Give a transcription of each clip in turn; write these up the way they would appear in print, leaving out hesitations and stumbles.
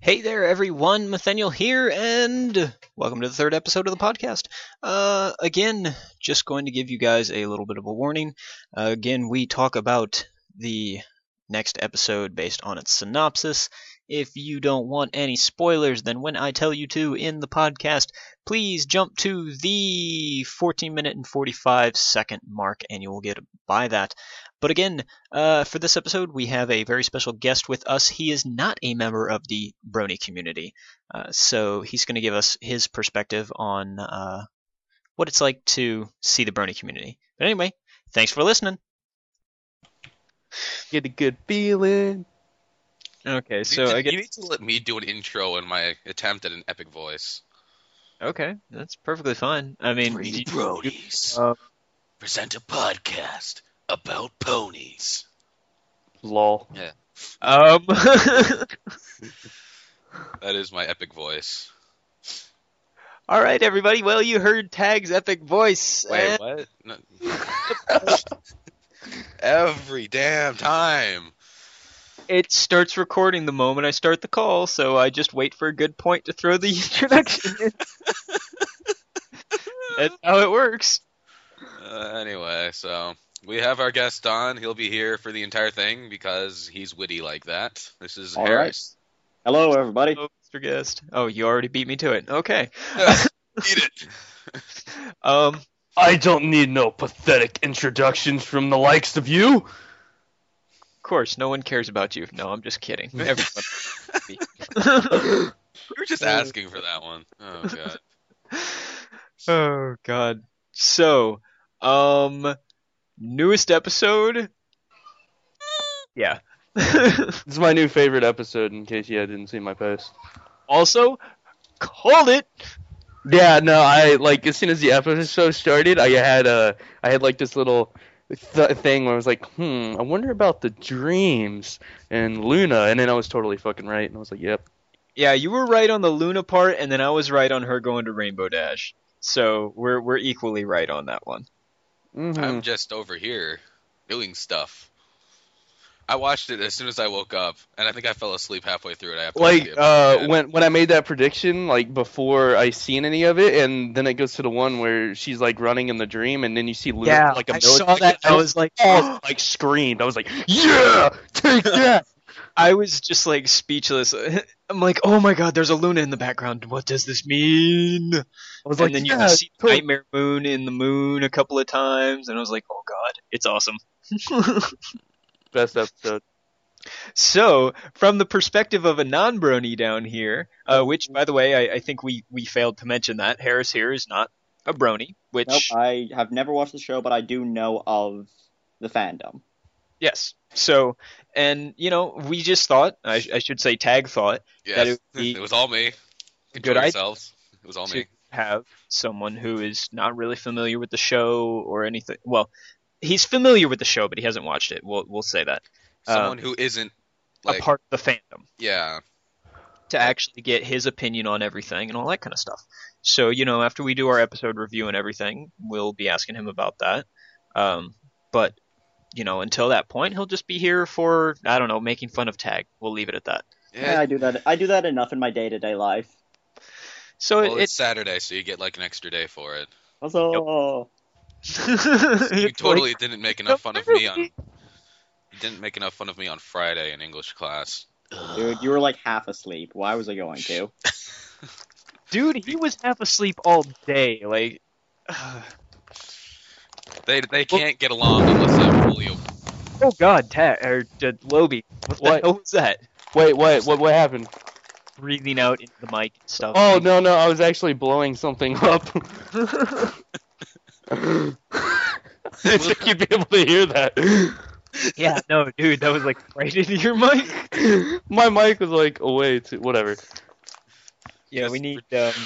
Hey there, everyone. Nathaniel here, and welcome to the third episode of the podcast. Again, just going to give you guys a little bit of a warning. Again, we talk about the next episode based on its synopsis. If you don't want any spoilers, then when I tell you to in the podcast, please jump to the 14-minute and 45-second mark, and you will get by that. But again, for this episode, we have a very special guest with us. He is not a member of the Brony community, so he's going to give us his perspective on what it's like to see the Brony community. But anyway, thanks for listening. Get a good feeling. Okay, so I guess You need to let me do an intro in my attempt at an epic voice. okay, that's perfectly fine. I mean, Three Brodies present a podcast about ponies. Lol. Yeah, um, that is my epic voice. all right, everybody. Well, you heard Tag's epic voice. Wait, what? No. Every damn time. It starts recording the moment I start the call, so I just wait for a good point to throw the introduction in. That's how it works. Anyway, so we have our guest on. He'll be here for the entire thing because he's witty like that. This is All Harris. Hello, everybody. Hello, Mr. Guest. Oh, you already beat me to it. Okay. Eat it. I don't need no pathetic introductions from the likes of you. Of course, no one cares about you. No, I'm just kidding. Everyone. We were just asking for that one. Oh god. Oh God. So, newest episode. Yeah. This is my new favorite episode, in case you didn't see my post. Also, called it. Yeah, no, I like as soon as the episode started, I had like this little thing where I was like, I wonder about the dreams and Luna, and then I was totally fucking right, and I was like, yep. Yeah, you were right on the Luna part, and then I was right on her going to Rainbow Dash. So we're equally right on that one. I'm just over here doing stuff. I watched it as soon as I woke up, and I think I fell asleep halfway through it. I have to Like skip it. when I made that prediction, like before I seen any of it, and then it goes to the one where she's like running in the dream, and then you see Luna like a I military. saw that. I was like, like screamed. I was like, yeah, take that. I was just like speechless. I'm like, oh my God, there's a Luna in the background. What does this mean? I was And like, then you yeah, see cool. Nightmare Moon in the moon a couple of times, and I was like, oh God, it's awesome. Best episode. So, from the perspective of a non-brony down here, which, by the way, I think we failed to mention that, Harris here is not a brony, which... Nope, I have never watched the show, but I do know of the fandom. Yes. So, and, you know, we just thought, I should say Tag thought, Yes, that it would be it was all me. a Enjoy good idea yourselves. It was all to me. have someone who is not really familiar with the show or anything. Well, he's familiar with the show, but he hasn't watched it. We'll say that. Someone who isn't A like part of the fandom. yeah. To actually get his opinion on everything and all that kind of stuff. So, you know, after we do our episode review and everything, we'll be asking him about that. But, you know, until that point, he'll just be here for, I don't know, making fun of Tag. We'll leave it at that. Yeah, I do that. I do that enough in my day-to-day life. So Well, it it's Saturday, so you get like an extra day for it. Also, You it's totally like, didn't make enough fun of me on. You didn't make enough fun of me on Friday in English class. dude, you were like half asleep. Why was I going to? dude, he was half asleep all day. Like, They can't get along unless they're fully. oh God, Lobie, what the What? hell was that? Wait, what happened? Breathing out into the mic and stuff. Oh no, I was actually blowing something up. I think you'd be able to hear that. Yeah, no, dude, that was like right into your mic. My mic was like away too. Whatever. Yeah, we need.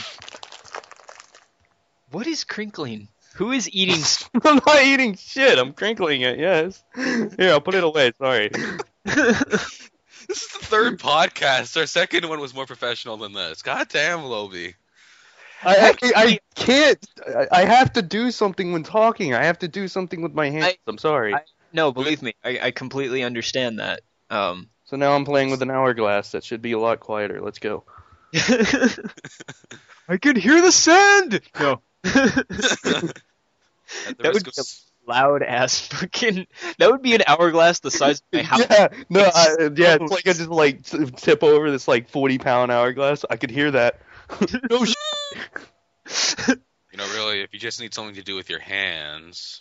What is crinkling? Who is eating? I'm not eating shit. I'm crinkling it. Yes. Here, I'll put it away. Sorry. This is the third podcast. Our second one was more professional than this. God damn, Lobi. I can't. I have to do something when talking. I have to do something with my hands. I'm sorry. No, believe me, I completely understand that. So now I'm playing with an hourglass that should be a lot quieter. Let's go. I can hear the sand! No. At the That risk would of be a loud ass fucking. That would be an hourglass the size of my house. Yeah, no, it's like I just like tip over this like 40-pound hourglass. I could hear that. No really, if you just need something to do with your hands.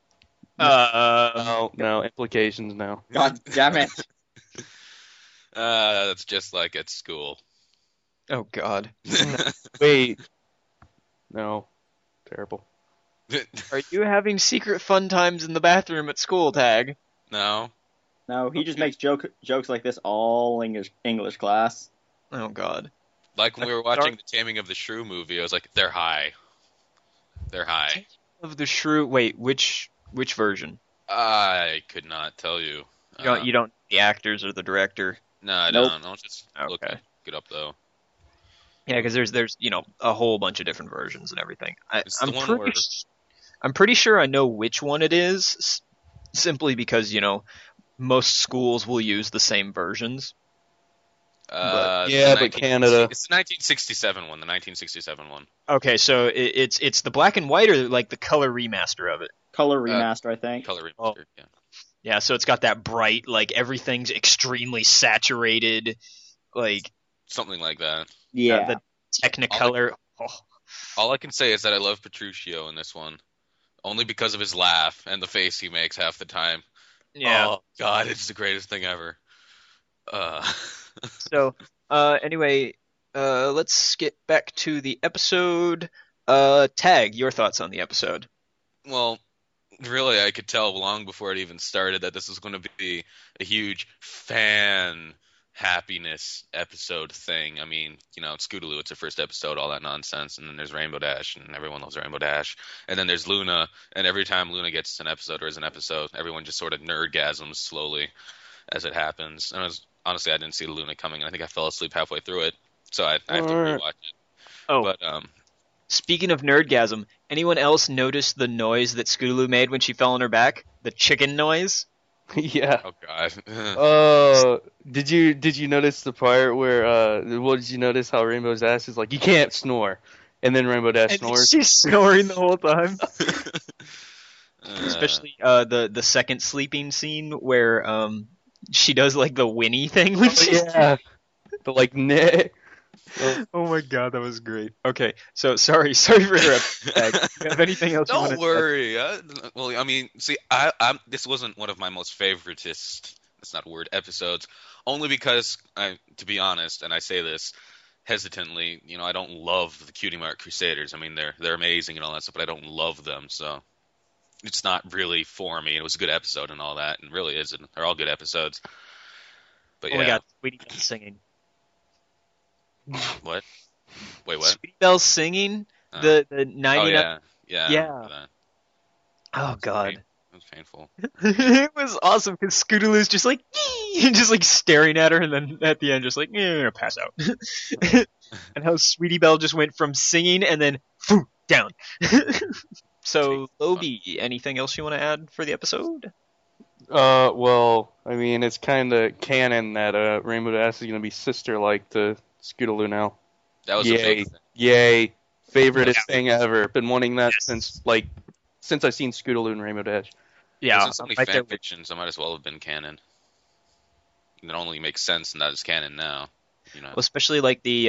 No implications now. God damn it. That's just like at school. Oh God. Wait. No. Terrible. Are you having secret fun times in the bathroom at school, Tag? No. No, he just makes jokes like this all English class. Oh God. Like when we were watching the Taming of the Shrew movie, I was like, they're high. They're high. Of the Shrew. Wait, which version? I could not tell you. You don't the actors or the director. No, I Nope. don't. I'll just look Okay. it up though. Yeah, because there's a whole bunch of different versions and everything. It's the one where- I'm pretty sure I know which one it is, simply because most schools will use the same versions. It's yeah, the but Canada- It's the 1967 one. The 1967 one. Okay, so it's the black and white or like the color remaster of it. Color remaster, I think. Color Oh. remaster. Yeah. Yeah, so it's got that bright, like everything's extremely saturated, like Something like that. Yeah. the Technicolor. Oh, All I can say is that I love Petruchio in this one, only because of his laugh and the face he makes half the time. yeah. Oh God, it's the greatest thing ever. So, anyway, let's get back to the episode. Tag, your thoughts on the episode? Well, really, I could tell long before it even started that this was going to be a huge fan happiness episode thing. I mean, it's Scootaloo, it's the first episode, all that nonsense, and then there's Rainbow Dash, and everyone loves Rainbow Dash, and then there's Luna, and every time Luna gets an episode or is an episode, everyone just sort of nerdgasms slowly as it happens. And honestly, I didn't see Luna coming, and I think I fell asleep halfway through it, so I have to rewatch it. Oh, But speaking of nerdgasm, anyone else notice the noise that Scootaloo made when she fell on her back? The chicken noise? Yeah. oh God. Did you notice the part where did you notice how Rainbow Dash is like, you can't snore, and then Rainbow Dash snores? She's snoring the whole time. Uh, Especially the second sleeping scene where she does like the whinny thing when she's Yeah. The like nah. Oh my God, that was great. Okay, so sorry for interrupting. Tag. You have anything else? you Don't wanna- worry. Well, I mean, see, this wasn't one of my most favoritist. That's not a word. Episodes, only because to be honest, and I say this hesitantly, I don't love the Cutie Mark Crusaders. I mean, they're amazing and all that stuff, but I don't love them, so it's not really for me. It was a good episode and all that, and really is. They're all good episodes. But Oh my yeah, God, Sweetie Belle singing. what? Wait, what? Sweetie Belle singing Uh, the oh 99. yeah, yeah. I Yeah. remember that. Oh God. It was painful. It was awesome because Scootaloo's just like just like staring at her, and then at the end just like pass out. And how Sweetie Belle just went from singing and then down. So Obi, anything else you want to add for the episode? Well, I mean, it's kind of canon that Rainbow Dash is gonna be sister-like to Scootaloo now. That was a Yay! big thing. Yay! Favoriteest thing ever. Been wanting that Yes. since I've seen Scootaloo and Rainbow Dash. Yeah, There's so many right there fan with- fictions, it might as well have been canon. It only makes sense, and that is canon now. Well, especially like the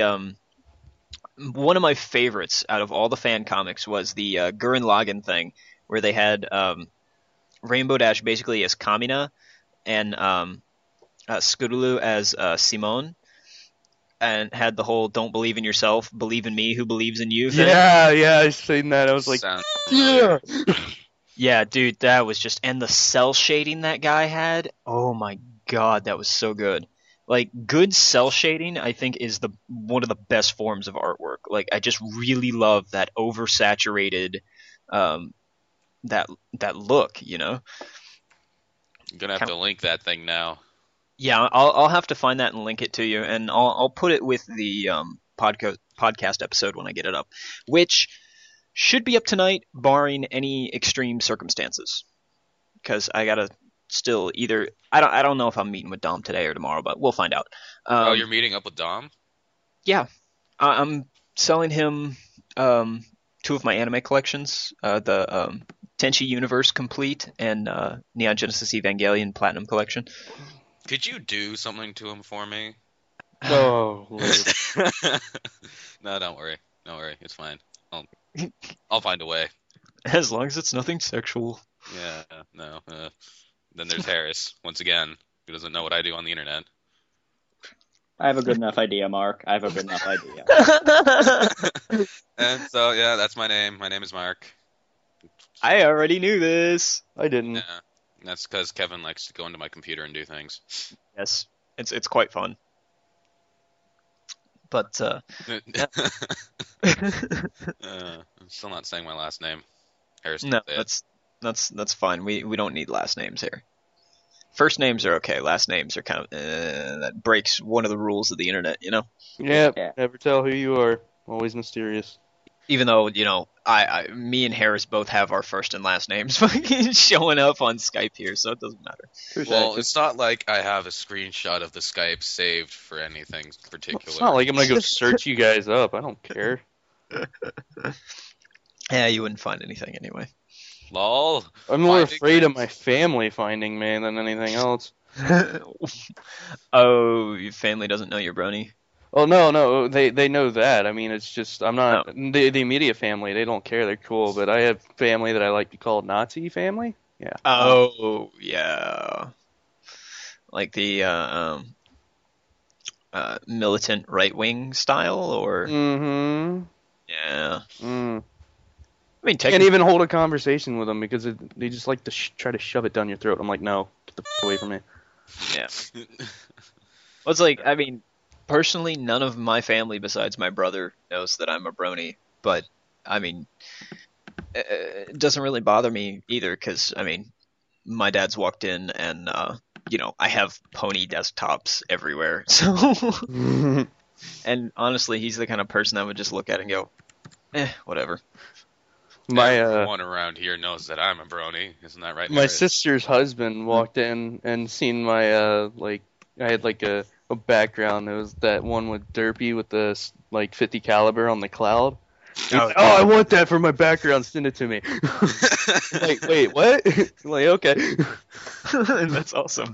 one of my favorites out of all the fan comics was the Gurren Lagann thing, where they had Rainbow Dash basically as Kamina and Scootaloo as Simone, and had the whole "Don't believe in yourself, believe in me, who believes in you" thing. Yeah, I seen that. I was like, Sounds yeah. Yeah, dude, that was just, and the cell shading that guy had. Oh my God, that was so good. Like, good cell shading, I think, is one of the best forms of artwork. Like, I just really love that oversaturated, that look. I'm gonna have to link that thing now. Yeah, I'll have to find that and link it to you, and I'll put it with the podcast episode when I get it up, which should be up tonight, barring any extreme circumstances. Because I gotta still either I don't know if I'm meeting with Dom today or tomorrow, but we'll find out. Oh, you're meeting up with Dom? Yeah, I'm selling him two of my anime collections, the Tenchi Universe Complete and Neon Genesis Evangelion Platinum Collection. Could you do something to him for me? Oh, Lord. No, don't worry. Don't worry. It's fine. I'll find a way. As long as it's nothing sexual. Yeah, no. Then there's Harris, once again, who doesn't know what I do on the internet. I have a good enough idea, Mark. I have a good enough idea. And so, yeah, that's my name. My name is Mark. I already knew this. I didn't. Yeah, that's because Kevin likes to go into my computer and do things. Yes, it's quite fun. But I'm still not saying my last name. Harris. no, say it. that's fine. We don't need last names here. First names are okay. Last names are kind of that breaks one of the rules of the internet, you know. Yeah, Yeah. never tell who you are. Always mysterious. Even though me and Harris both have our first and last names showing up on Skype here, so it doesn't matter. Well, it's not like I have a screenshot of the Skype saved for anything particular. It's not like I'm gonna go search you guys up. I don't care. Yeah, you wouldn't find anything anyway. Lol. I'm more Finding afraid of things? my family finding me than anything else. Oh, your family doesn't know you're Brony? Oh no, they know that. I mean, it's just I'm not the immediate family. They don't care. They're cool. But I have family that I like to call Nazi family. Yeah. Oh, yeah. Like the militant right-wing style, or Mm-hmm. yeah. Mm. I mean, Can't even hold a conversation with them because they just like to try to shove it down your throat. I'm like, no, get the away from me. yeah. Well, it's like, I mean, personally, none of my family besides my brother knows that I'm a Brony, but I mean, it doesn't really bother me either, because I mean, my dad's walked in and I have pony desktops everywhere, so and honestly, he's the kind of person I would just look at and go, whatever. Everyone around here knows that I'm a brony. Isn't that right? My Harris? sister's husband walked in and seen my I had like a background. It was that one with Derpy with the like 50 caliber on the cloud. He's like, oh, I want that for my background. Send it to me. Like, wait, what? Like, okay. That's awesome.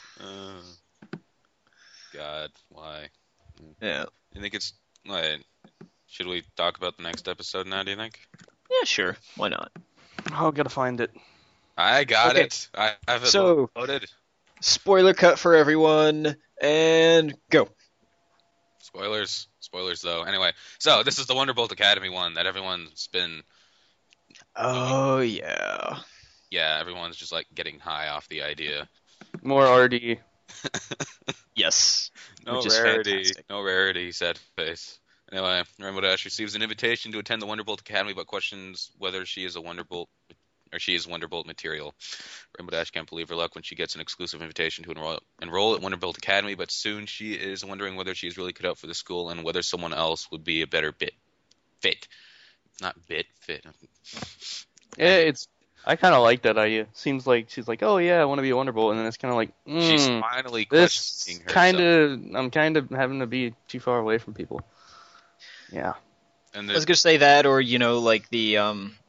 God, why? Yeah. You think it's like? Should we talk about the next episode now? Do you think? Yeah, sure. Why not? Oh, gotta find it. I got Okay. it. I have it So- loaded. Spoiler cut for everyone, and go. Spoilers though. Anyway, so this is the Wonderbolt Academy one that everyone's been. Oh, yeah. Yeah, everyone's just like getting high off the idea. More RD. Yes. No Which is rarity. fantastic. No rarity, sad face. Anyway, Rainbow Dash receives an invitation to attend the Wonderbolt Academy, but questions whether she is a Wonderbolt or she is Wonderbolt material. Rainbow Dash can't believe her luck when she gets an exclusive invitation to enroll at Wonderbolt Academy, but soon she is wondering whether she is really cut out for the school and whether someone else would be a better fit. Not fit. Yeah, I kind of like that idea. Seems like she's like, oh yeah, I want to be a Wonderbolt, and then it's kind of like, She's finally this questioning herself. I'm kind of having to be too far away from people. Yeah. And I was gonna say that, or like the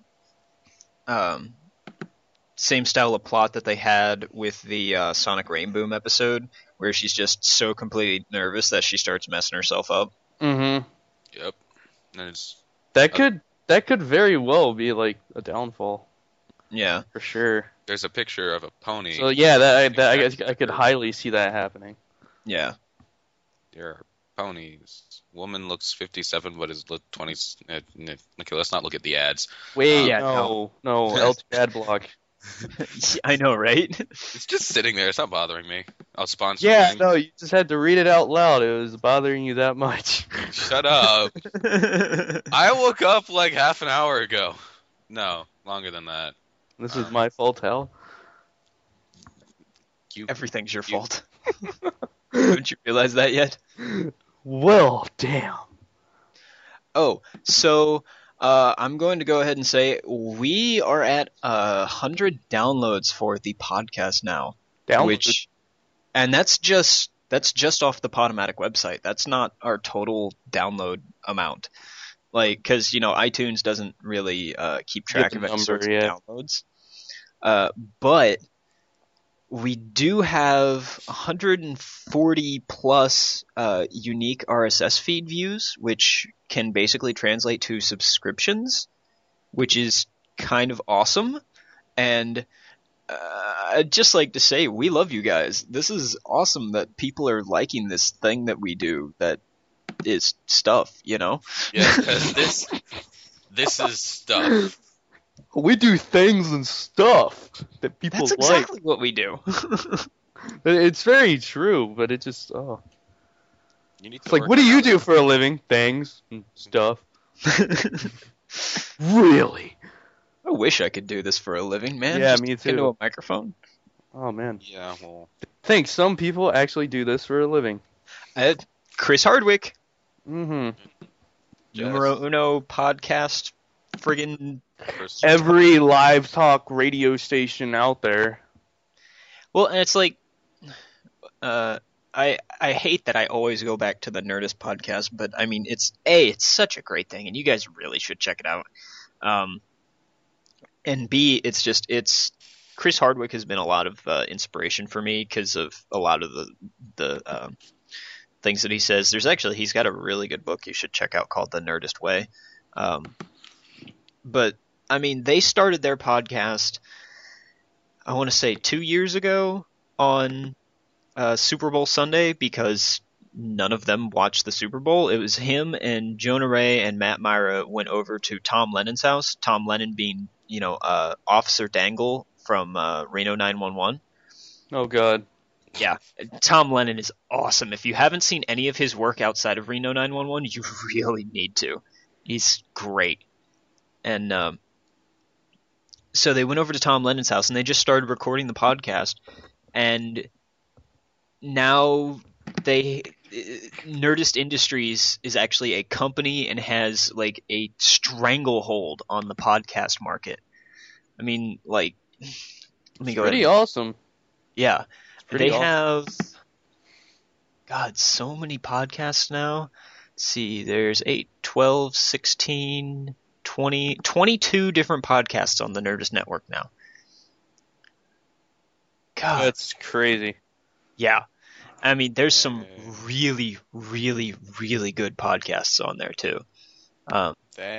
same style of plot that they had with the Sonic Rainboom episode, where she's just so completely nervous that she starts messing herself up. Mm-hmm. Yep. And it's That could very well be like a downfall Yeah. for sure. there's a picture of a pony. So yeah, I guess I could highly see that happening. Yeah. There are ponies. Woman looks 57, but is 20. Okay, let's not look at the ads. Wait, Yeah, no, LT ad block. I know, right? It's just sitting there. It's not bothering me. I'll sponsor. Yeah, thing. no, you just had to read it out loud. It was bothering you that much. Shut up. I woke up like half an hour ago. No, longer than that. This is my fault, Hal. Everything's your fault. Haven't you realized that yet? Well, damn. Oh, so I'm going to go ahead and say we are at 100 downloads for the podcast now, and that's just off the Podomatic website. That's not our total download amount. Like, because iTunes doesn't really keep track of any sorts of downloads. But we do have 140 plus unique RSS feed views, which can basically translate to subscriptions, which is kind of awesome. And I'd just like to say we love you guys. This is awesome that people are liking this thing that we do that is stuff, Yeah, because this is stuff. We do things and stuff that people like. That's exactly what we do. It's very true, but it just It's like, what do you do for a living? Things and stuff. Really? I wish I could do this for a living, man. Yeah, Just me into too. a microphone. Oh man. Yeah, well. Think some people actually do this for a living. Chris Hardwick, Mm-hmm. numero uno podcast, friggin'. Every live talk radio station out there. Well, and it's like, I hate that I always go back to the Nerdist podcast, but I mean, it's such a great thing, and you guys really should check it out. And B, it's Chris Hardwick has been a lot of inspiration for me because of a lot of the things that he says. He's got a really good book you should check out called The Nerdist Way. But I mean, they started their podcast, I want to say 2 years ago on Super Bowl Sunday because none of them watched the Super Bowl. It was him and Jonah Ray and Matt Myra went over to Tom Lennon's house. Tom Lennon being, Officer Dangle from Reno 911. Oh God. Yeah, Tom Lennon is awesome. If you haven't seen any of his work outside of Reno 911, you really need to. He's great. And so they went over to Tom Lennon's house and they just started recording the podcast. And now Nerdist Industries is actually a company and has like a stranglehold on the podcast market. I mean, like, let me go ahead. Pretty awesome. Yeah. Pretty They awesome. have, God, so many podcasts now. Let's see, there's 8, 12, 16, 20, 22 different podcasts on the Nerdist Network now. God. That's crazy. Yeah. I mean, there's some really, really, really good podcasts on there, too. I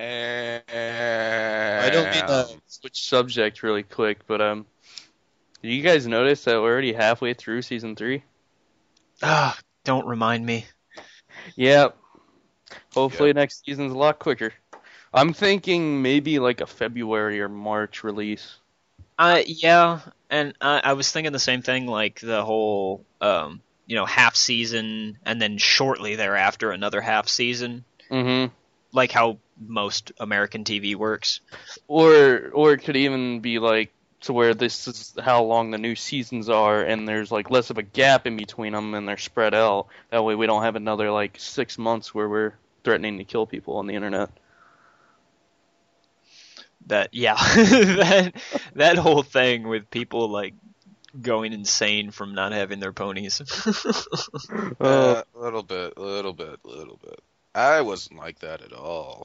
don't mean to switch subject really quick, but did you guys notice that we're already halfway through season 3? Don't remind me. Yep. Hopefully next season's a lot quicker. I'm thinking maybe like a February or March release. Yeah, and I was thinking the same thing, like the whole, half season, and then shortly thereafter another half season. Mm-hmm. Like how most American TV works. Or it could even be like to where this is how long the new seasons are, and there's like less of a gap in between them, and they're spread out. That way we don't have another like 6 months where we're threatening to kill people on the internet. That whole thing with people like going insane from not having their ponies. A little bit. I wasn't like that at all.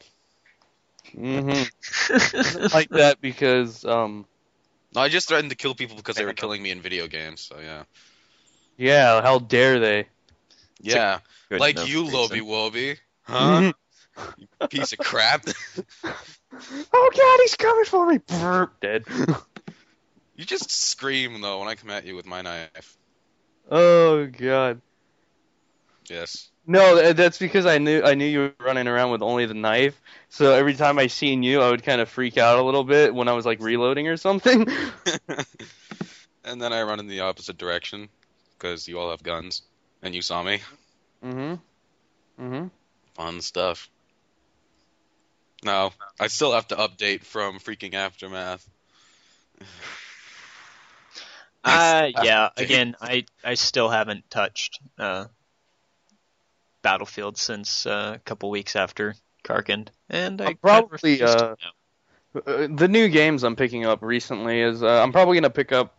Mm-hmm. Like that because No, I just threatened to kill people because they were killing me in video games. So yeah. Yeah, how dare they? Yeah, like you, Lobby Wobby, huh? You piece of crap. Oh God, he's coming for me! Dead. You just scream though when I come at you with my knife. Oh God. Yes. No, that's because I knew you were running around with only the knife. So every time I seen you, I would kind of freak out a little bit when I was like reloading or something. And then I run in the opposite direction because you all have guns and you saw me. Mm-hmm. Fun stuff. No, I still have to update from freaking Aftermath. Yeah. Again, I still haven't touched Battlefield since a couple weeks after Karkand, and I Probably, kind of refuse to now. the new games I'm picking up recently is I'm probably gonna pick up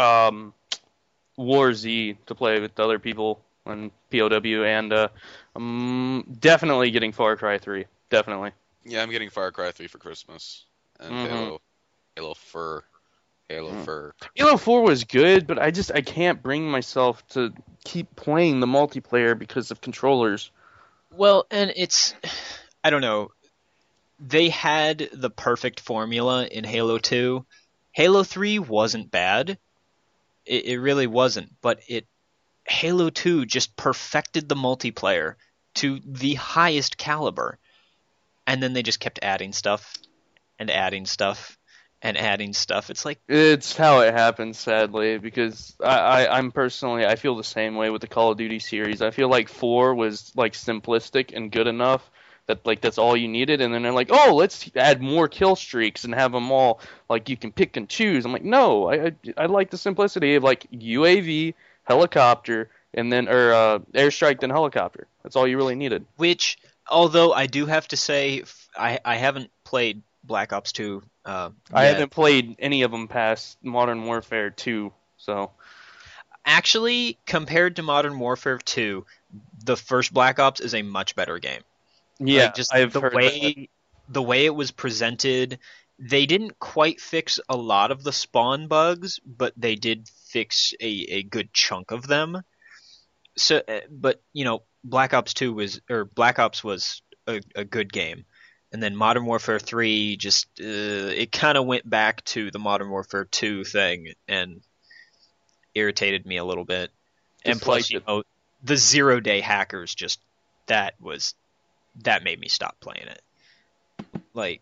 War Z to play with other people on POW, and I'm definitely getting Far Cry 3. Definitely. Yeah, I'm getting Far Cry 3 for Christmas. And Mhm. Halo Fur. Halo 4 was good, but I can't bring myself to keep playing the multiplayer because of controllers. Well, and I don't know. They had the perfect formula in Halo 2. Halo 3 wasn't bad. It really wasn't, but Halo 2 just perfected the multiplayer to the highest caliber. And then they just kept adding stuff and adding stuff and adding stuff. It's like, It's how it happens, sadly, because I'm personally, I feel the same way with the Call of Duty series. I feel like 4 was like simplistic and good enough that like that's all you needed, and then they're like, oh, let's add more kill streaks and have them all like you can pick and choose. I'm like, no, I like the simplicity of like UAV, helicopter, and then airstrike then helicopter. That's all you really needed. which, although I do have to say, I haven't played Black Ops 2 I yet. haven't played any of them past Modern Warfare 2, so. Actually, compared to Modern Warfare 2, the first Black Ops is a much better game. Yeah, Like, just I've the heard way the way it was presented, they didn't quite fix a lot of the spawn bugs, but they did fix a good chunk of them. So, but Black Ops was a good game, and then Modern Warfare 3 just it kind of went back to the Modern Warfare 2 thing and irritated me a little bit. And plus, Disliked it. the 0-day hackers that made me stop playing it. Like,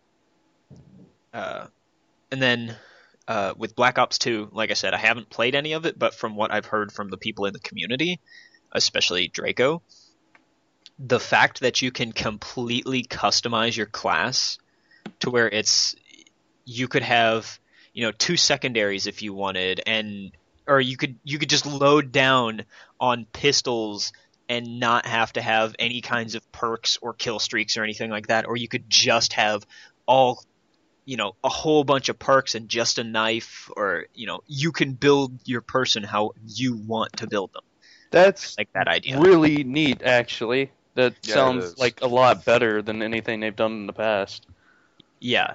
and then with Black Ops 2, like I said, I haven't played any of it, but from what I've heard from the people in the community, especially Draco, the fact that you can completely customize your class to where you could have, 2 secondaries if you wanted, or you could just load down on pistols and not have to have any kinds of perks or kill streaks or anything like that, or you could just have all, a whole bunch of perks and just a knife, or, you can build your person how you want to build them. That's Like that idea. really neat, actually. That Yeah, it sounds is. like a lot better than anything they've done in the past. Yeah,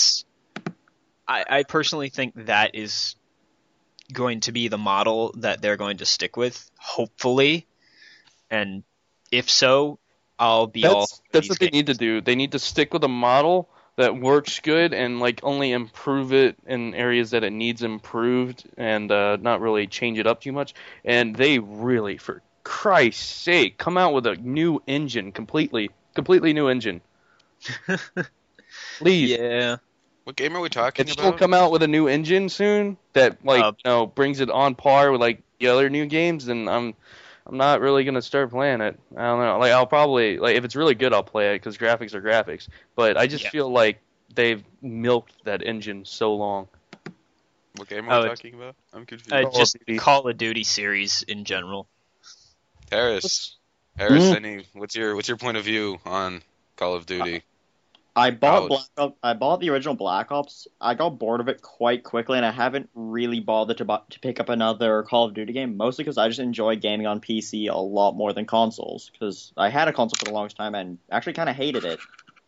I personally think that is going to be the model that they're going to stick with, hopefully. And if so, I'll be all for That's these what they games. need to do. They need to stick with a model that works good and like only improve it in areas that it needs improved, and not really change it up too much. And they really, for Christ's sake, come out with a new engine, completely new engine. Please. Yeah. What game are we talking And still about? come out with a new engine soon that brings it on par with like the other new games, then I'm not really gonna start playing it. I don't know. Like I'll probably like if it's really good, I'll play it because graphics are graphics. But I just Yeah. feel like they've milked that engine so long. What game are we Oh, talking about? I'm confused. Call of just Duty. Call of Duty series in general. Harris, Mm. what's your point of view on Call of Duty? I bought Ouch. I bought the original Black Ops. I got bored of it quite quickly, and I haven't really bothered to pick up another Call of Duty game. Mostly because I just enjoy gaming on PC a lot more than consoles. Because I had a console for the longest time and actually kind of hated it.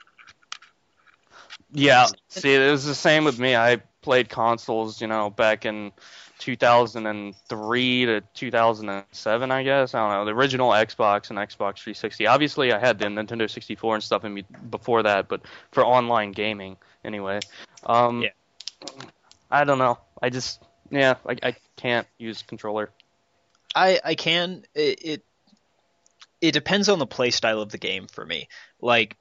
Yeah. See, it was the same with me. I played consoles, back in 2003 to 2007, I guess. I don't know. The original Xbox and Xbox 360. Obviously, I had the Nintendo 64 and stuff in me before that, but for online gaming, anyway. Yeah. I don't know. I can't use controller. I can. It depends on the play style of the game for me. Like,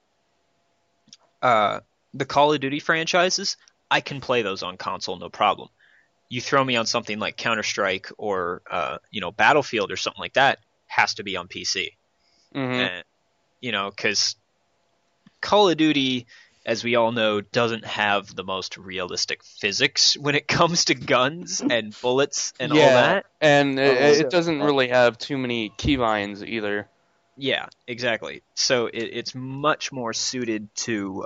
the Call of Duty franchises, I can play those on console, no problem. You throw me on something like Counter-Strike or Battlefield or something like that, has to be on PC. Mhm. And, because Call of Duty, as we all know, doesn't have the most realistic physics when it comes to guns and bullets and all that. And Oh, it doesn't really have too many keybinds either. Yeah, exactly. So it's much more suited to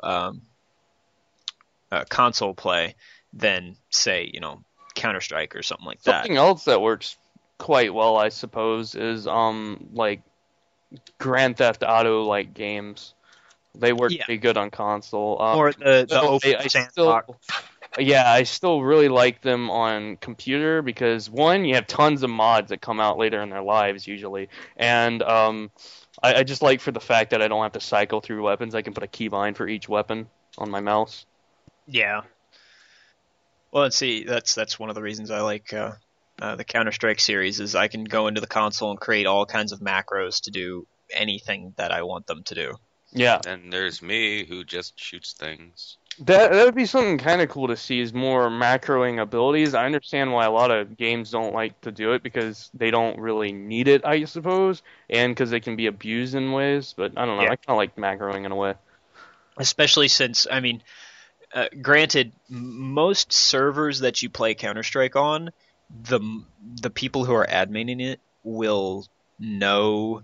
console play than, say, Counter Strike or something like that. Something else that works quite well, I suppose, is like Grand Theft Auto like games. They work Yeah, pretty good on console. or the Though open I still, sandbox. yeah, I still really like them on computer because one, you have tons of mods that come out later in their lives usually, and I just like for the fact that I don't have to cycle through weapons. I can put a keybind for each weapon on my mouse. Yeah. Well, let's see. That's one of the reasons I like the Counter Strike series is I can go into the console and create all kinds of macros to do anything that I want them to do. Yeah, And there's me who just shoots things. that would be something kind of cool to see is more macroing abilities. I understand why a lot of games don't like to do it because they don't really need it, I suppose, and because they can be abused in ways. But I don't know. Yeah. I kind of like macroing in a way. Especially since, I mean, granted, most servers that you play Counter Strike on, the the people who are adminning it will know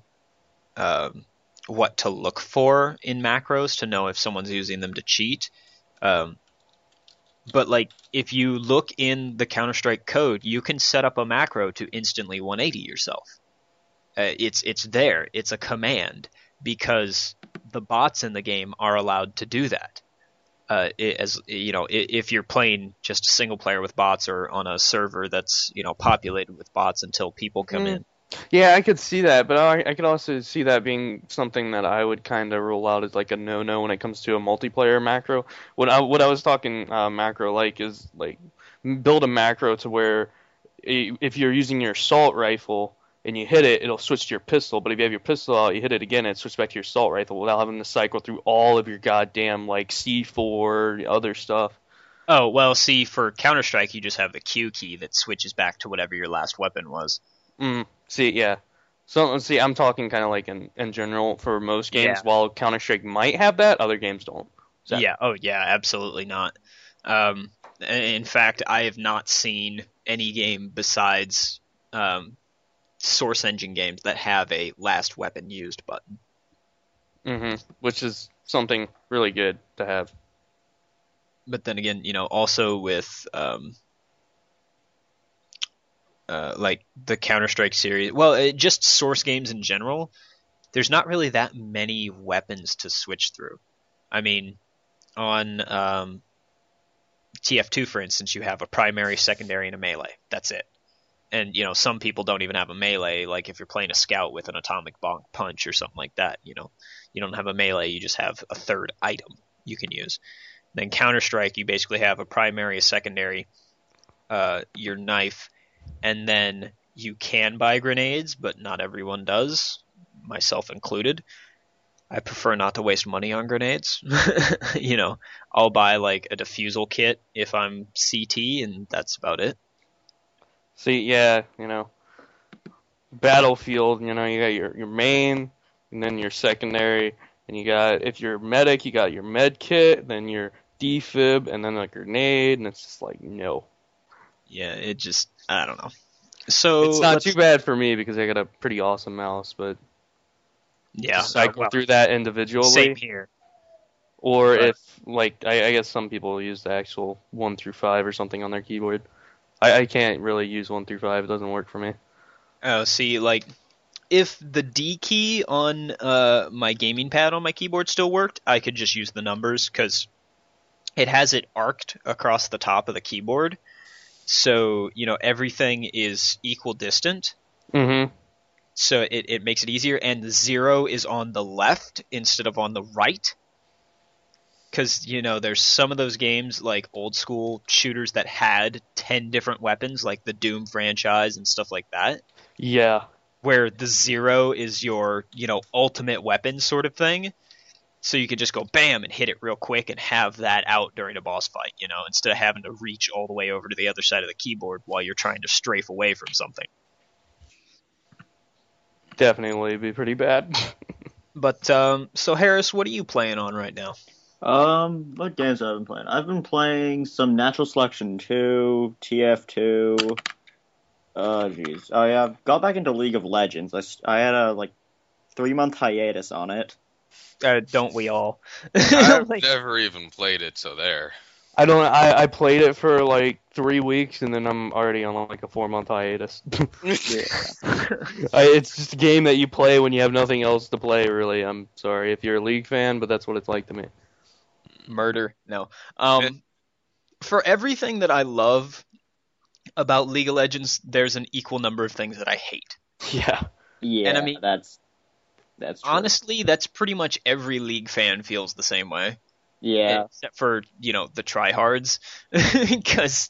what to look for in macros to know if someone's using them to cheat. Um, but like, if you look in the Counter Strike code, you can set up a macro to instantly 180 yourself. It's there. It's a command because the bots in the game are allowed to do that. As you know, if you're playing just a single player with bots or on a server that's populated with bots until people come in. Yeah, I could see that, but I could also see that being something that I would kind of rule out as like a no-no when it comes to a multiplayer macro. What I was talking macro like is like build a macro to where if you're using your assault rifle and you hit it, it'll switch to your pistol. But if you have your pistol out, you hit it again, it switches back to your assault rifle without having to cycle through all of your goddamn like C4 other stuff. Oh well, see, for Counter Strike, you just have the Q key that switches back to whatever your last weapon was. See, yeah. So see, I'm talking kind of like in general for most games. Yeah. While Counter Strike might have that, other games don't. So- Yeah. Oh yeah. Absolutely not. In fact, I have not seen any game besides Source Engine games that have a last weapon used button. Which is something really good to have. But then again, also with like the Counter Strike series, well, just Source games in general, there's not really that many weapons to switch through. I mean, on TF2, for instance, you have a primary, secondary, and a melee. That's it. And some people don't even have a melee. Like if you're playing a scout with an atomic bonk punch or something like that, you don't have a melee. You just have a third item you can use. Then Counter Strike, you basically have a primary, a secondary, your knife, and then you can buy grenades, but not everyone does, myself included. I prefer not to waste money on grenades. I'll buy like a defusal kit if I'm CT, and that's about it. See, yeah, Battlefield, you got your main, and then your secondary, and you got if you're medic, you got your med kit, then your defib, and then a grenade, and it's just like no. Yeah, it just I don't know. So It's not too bad for me because I got a pretty awesome mouse, but yeah, cycle well, through that individually. same here. Or But- if like I guess some people use the actual 1 through 5 or something on their keyboard. I can't really use 1 through 5. It doesn't work for me. Oh, see, like if the D key on my gaming pad on my keyboard still worked, I could just use the numbers because it has it arced across the top of the keyboard, so everything is equal distant. Mm-hmm. So it makes it easier, and the 0 is on the left instead of on the right. Because there's some of those games like old school shooters that had 10 different weapons, like the Doom franchise and stuff like that, Yeah. where the 0 is your ultimate weapon sort of thing. So you could just go bam and hit it real quick and have that out during a boss fight, instead of having to reach all the way over to the other side of the keyboard while you're trying to strafe away from something. Definitely be pretty bad. But so Harris, what are you playing on right now? What games have I been playing? I've been playing some Natural Selection 2, TF2. Oh, jeez. Oh, yeah, I've got back into League of Legends. I had a, 3-month hiatus on it. Don't we all? I've Like, never even played it, so there. I don't. I played it for like 3 weeks, and then I'm already on like a 4-month hiatus. It's just a game that you play when you have nothing else to play. Really, I'm sorry if you're a League fan, but that's what it's like to me. murder. No. For everything that I love about League of Legends, there's an equal number of things that I hate. Yeah. Yeah, And I mean- that's true. Honestly, that's pretty much every League fan feels the same way. Yeah, Except for, the tryhards. Because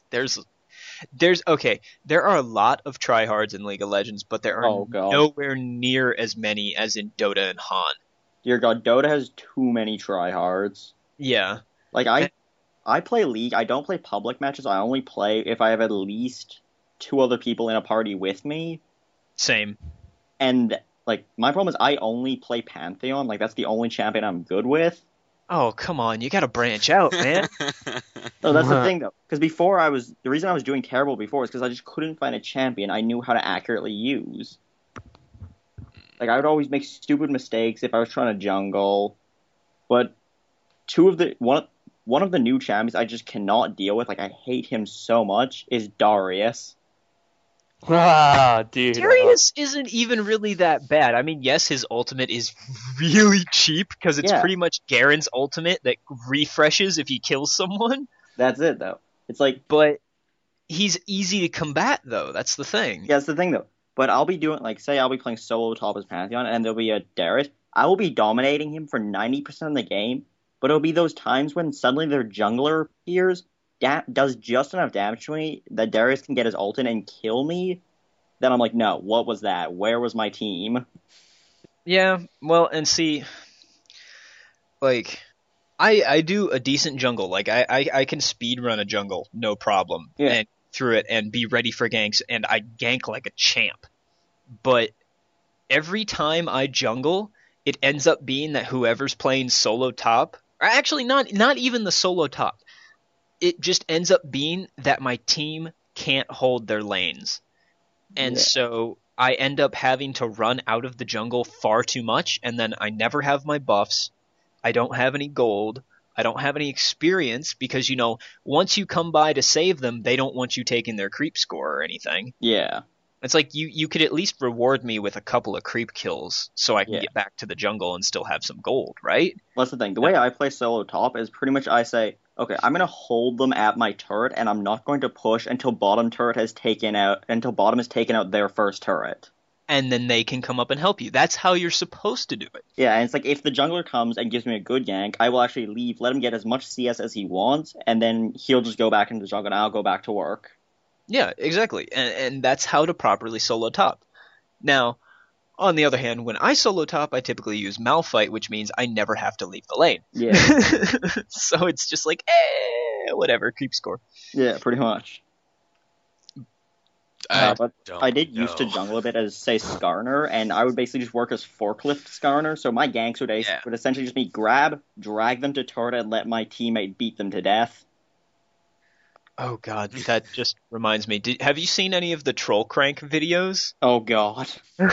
there are a lot of tryhards in League of Legends, but there are Oh, God. nowhere near as many as in Dota and Han. dear God, Dota has too many tryhards. Yeah. Like I play League. I don't play public matches. I only play if I have at least 2 other people in a party with me. Same. And like my problem is I only play Pantheon. Like that's the only champion I'm good with. Oh, come on. You gotta branch out, man. No, that's the thing though. Because the reason I was doing terrible before is because I just couldn't find a champion I knew how to accurately use. Like I would always make stupid mistakes if I was trying to jungle. But one of the new champions I just cannot deal with. Like I hate him so much. Is Darius. Ah, dude. Darius isn't even really that bad. I mean, yes, his ultimate is really cheap because it's Yeah. pretty much Garen's ultimate that refreshes if he kills someone. That's it though. It's like But he's easy to combat, though. That's the thing. yeah, that's the thing though. But I'll be doing like say I'll be playing solo top as Pantheon and there'll be a Darius. I will be dominating him for 90% of the game. But it'll be those times when suddenly their jungler appears, does just enough damage to me that Darius can get his ult in and kill me. Then I'm like, no, what was that? Where was my team? Yeah, well, and see, like, I do a decent jungle. Like, I can speed run a jungle, no problem. Yeah. And through it and be ready for ganks, and I gank like a champ. But every time I jungle, it ends up being that whoever's playing solo top, or actually not even the solo top, it just ends up being that my team can't hold their lanes. And Yeah. so I end up having to run out of the jungle far too much, and then I never have my buffs. I don't have any gold. I don't have any experience because, once you come by to save them, they don't want you taking their creep score or anything. Yeah. It's like you could at least reward me with a couple of creep kills so I can Yeah. get back to the jungle and still have some gold, right? That's the thing. The way I play solo top is pretty much I say, okay, I'm gonna hold them at my turret, and I'm not going to push until bottom has taken out their first turret. And then they can come up and help you. That's how you're supposed to do it. Yeah, and it's like if the jungler comes and gives me a good gank, I will actually leave, let him get as much CS as he wants, and then he'll just go back into the jungle, and I'll go back to work. Yeah, exactly. And that's how to properly solo top. Now, on the other hand, when I solo top, I typically use Malphite, which means I never have to leave the lane. Yeah, So it's just like, whatever, creep score. yeah, pretty much. But I did used to jungle a bit as, say, Skarner, and I would basically just work as forklift Skarner, so my ganks would essentially just be grab, drag them to turret, and let my teammate beat them to death. Oh god, that just reminds me. Have you seen any of the Troll Crank videos? Oh god.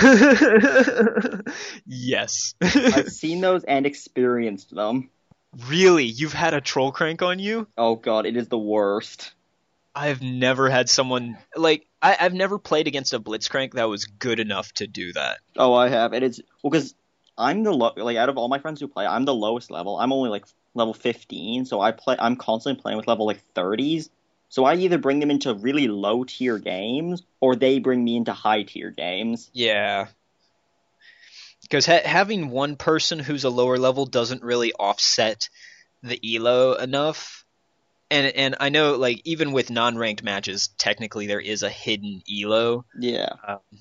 Yes. I've seen those and experienced them. Really? You've had a Troll Crank on you? Oh god, it is the worst. I've never had someone I've never played against a Blitzcrank that was good enough to do that. Oh, I have. And it's because I'm out of all my friends who play, I'm the lowest level. I'm only like level 15, so I'm constantly playing with level like 30s. So I either bring them into really low tier games or they bring me into high tier games. Yeah. Because having one person who's a lower level doesn't really offset the elo enough. And I know, like, even with non-ranked matches, technically there is a hidden elo. Yeah.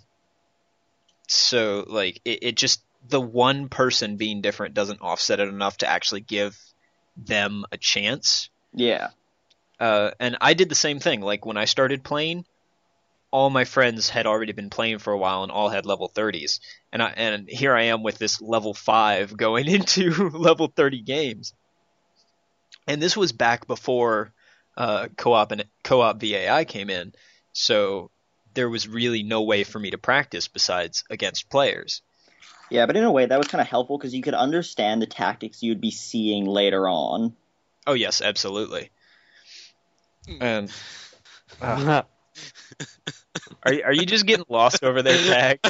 So, like, it just, the one person being different doesn't offset it enough to actually give them a chance. Yeah. And I did the same thing. Like, when I started playing, all my friends had already been playing for a while and all had level 30s. And here I am with this level 5 going into level 30 games. And this was back before co-op VAI came in, so there was really no way for me to practice besides against players. Yeah, but in a way, that was kind of helpful because you could understand the tactics you'd be seeing later on. Oh yes, absolutely. And Yeah, are you just getting lost over there, Tag?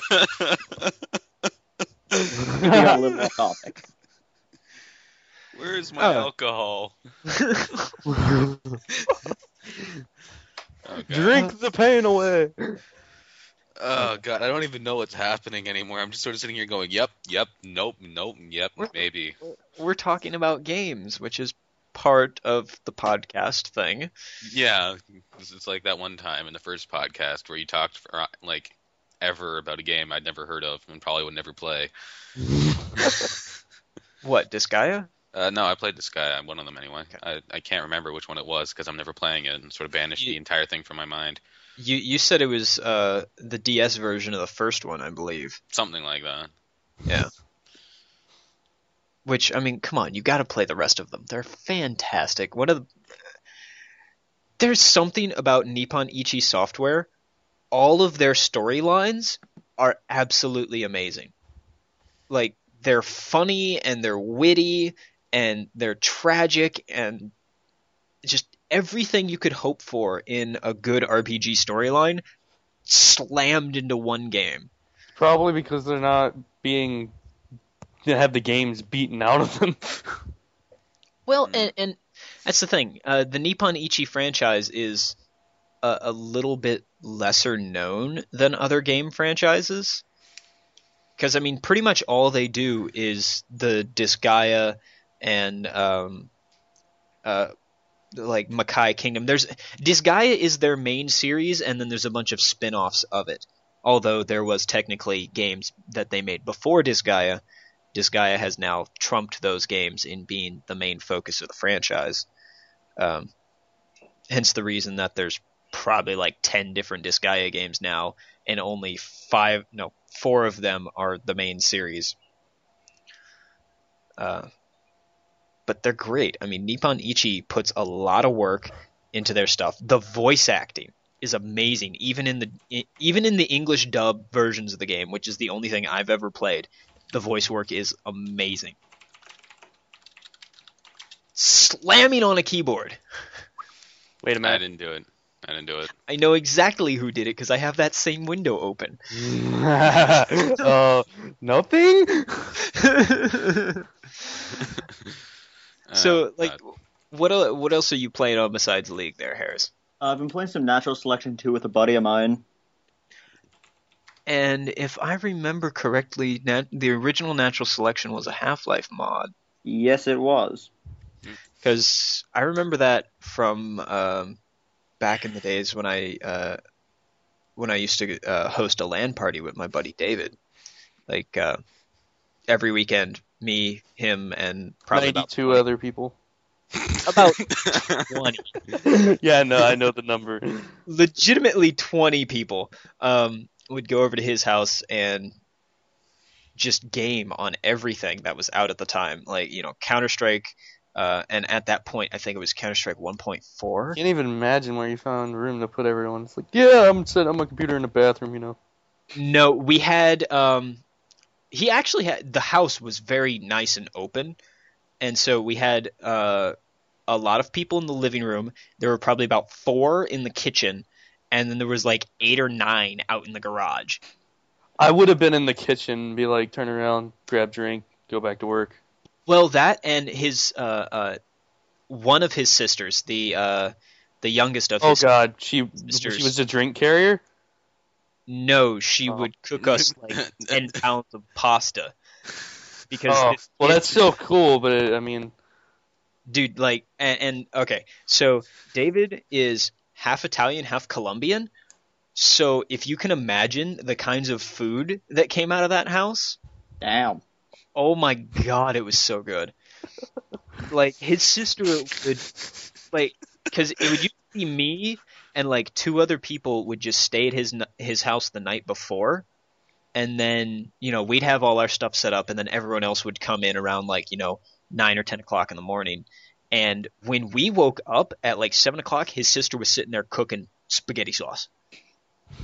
I think we got a little off topic. Where's my Oh. alcohol? Oh, God. Drink the pain away. Oh God, I don't even know what's happening anymore. I'm just sort of sitting here going, "Yep, yep, nope, nope, yep, maybe." We're talking about games, which is part of the podcast thing. Yeah, it's like that one time in the first podcast where you talked for like ever about a game I'd never heard of and probably would never play. What, Disgaea? No, I played this guy. I won on them anyway. I can't remember which one it was because I'm never playing it and sort of banished the entire thing from my mind. You said it was the DS version of the first one, I believe. Something like that. Yeah. Which, I mean, come on, you got to play the rest of them. They're fantastic. There's something about Nippon Ichi Software. All of their storylines are absolutely amazing. Like, they're funny and they're witty and they're tragic and just everything you could hope for in a good RPG storyline slammed into one game. Probably because they're not being to have the games beaten out of them. Well, and that's the thing. The Nippon Ichi franchise is a little bit lesser known than other game franchises. Because, I mean, pretty much all they do is the Disgaea and like Makai Kingdom. Disgaea is their main series, and then there's a bunch of spin-offs of it. Although there was technically games that they made before Disgaea. Disgaea has now trumped those games in being the main focus of the franchise. Hence the reason that there's probably like 10 different Disgaea games now, and only 4 of them are the main series. But they're great. I mean, Nippon Ichi puts a lot of work into their stuff. The voice acting is amazing, even in the English dub versions of the game, which is the only thing I've ever played. The voice work is amazing. Slamming on a keyboard. Wait a I minute. didn't do it. I know exactly who did it because I have that same window open. Nothing? So, like, what else are you playing on besides League there, Harris? I've been playing some Natural Selection 2 with a buddy of mine. And if I remember correctly, the original Natural Selection was a Half-Life mod. Yes, it was. Because I remember that from back in the days when I used to host a LAN party with my buddy David. Like, every weekend, me, him, and probably 92 other people. about 20. Yeah, no, I know the number. Legitimately 20 people would go over to his house and just game on everything that was out at the time. Like, Counter-Strike, and at that point, I think it was Counter-Strike 1.4. Can't even imagine where you found room to put everyone. It's like, yeah, I'm sitting on my computer in the bathroom, No, we had... he actually had... The house was very nice and open, and so we had a lot of people in the living room. There were probably about 4 in the kitchen, and then there was like 8 or 9 out in the garage. I would have been in the kitchen, be like, turn around, grab drink, go back to work. Well, that and his one of his sisters, the youngest of Oh his God, she sisters. was a drink carrier. No, she would cook us like 10 pounds of pasta. Because Well, that's so cool, but I mean, dude, like, and okay, so David is half Italian, half Colombian. So if you can imagine the kinds of food that came out of that house, Damn. oh my God, it was so good. Like, his sister would, like, because it would usually be me and like 2 other people would just stay at his house the night before, and then we'd have all our stuff set up, and then everyone else would come in around like 9 or 10 o'clock in the morning. And when we woke up at like 7 o'clock, his sister was sitting there cooking spaghetti sauce.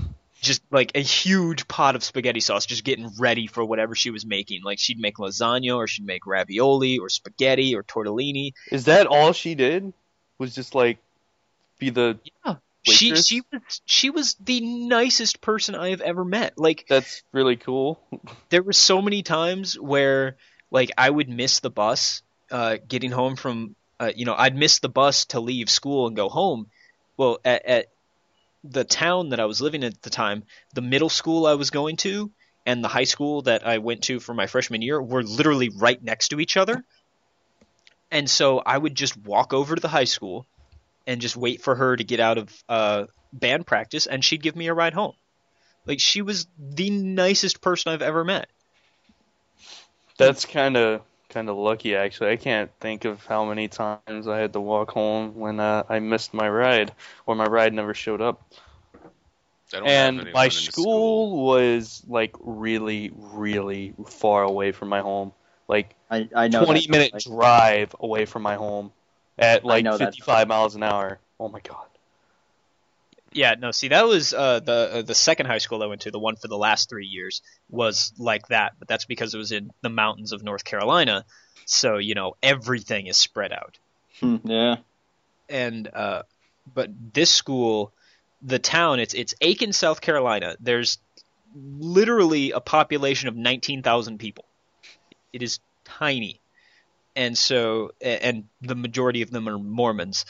just like a huge pot of spaghetti sauce, just getting ready for whatever she was making. Like she'd make lasagna, or she'd make ravioli, or spaghetti, or tortellini. Is that all she did? Was just like be the Yeah. waitress? She was the nicest person I have ever met. Like That's really cool. there were so many times where like I would miss the bus getting home from I'd miss the bus to leave school and go home. Well, at the town that I was living in at the time, the middle school I was going to and the high school that I went to for my freshman year were literally right next to each other. And so I would just walk over to the high school and just wait for her to get out of band practice, and she'd give me a ride home. Like, she was the nicest person I've ever met. That's kind of lucky, actually. I can't think of how many times I had to walk home when I missed my ride, or my ride never showed up. I don't have And anyone my in the school was like really, really far away from my home. Like I know 20-minute that, like, drive away from my home at like know that. 55 miles an hour. Oh my god. Yeah, no, see, that was the second high school I went to, the one for the last 3 years, was like that. But that's because it was in the mountains of North Carolina, so, everything is spread out. Yeah. And but this school, the town, it's Aiken, South Carolina. There's literally a population of 19,000 people. It is tiny, and so and the majority of them are Mormons.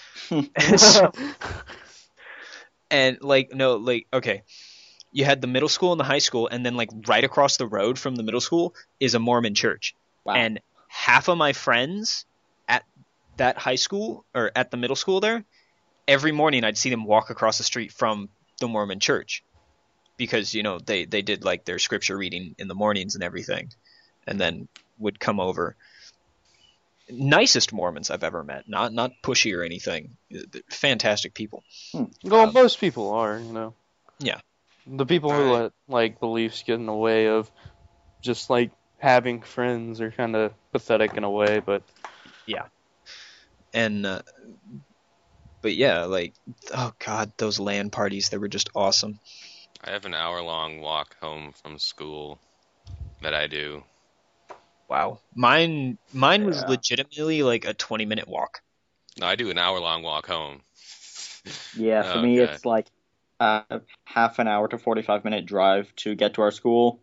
And okay, you had the middle school and the high school, and then like right across the road from the middle school is a Mormon church. Wow. And half of my friends at that high school or at the middle school there, every morning I'd see them walk across the street from the Mormon church because they did like their scripture reading in the mornings and everything, and then would come over. Nicest Mormons I've ever met, not pushy or anything. Fantastic people. Well, most people are, Yeah. The people who let like beliefs get in the way of just like having friends are kind of pathetic in a way, but Yeah. And but yeah, like, oh god, those LAN parties, they were just awesome. I have an hour-long walk home from school that I do. Wow. Mine was Yeah. legitimately like a 20-minute walk. No, I do an hour-long walk home. Yeah, for me Okay. it's like a half an hour to 45-minute drive to get to our school.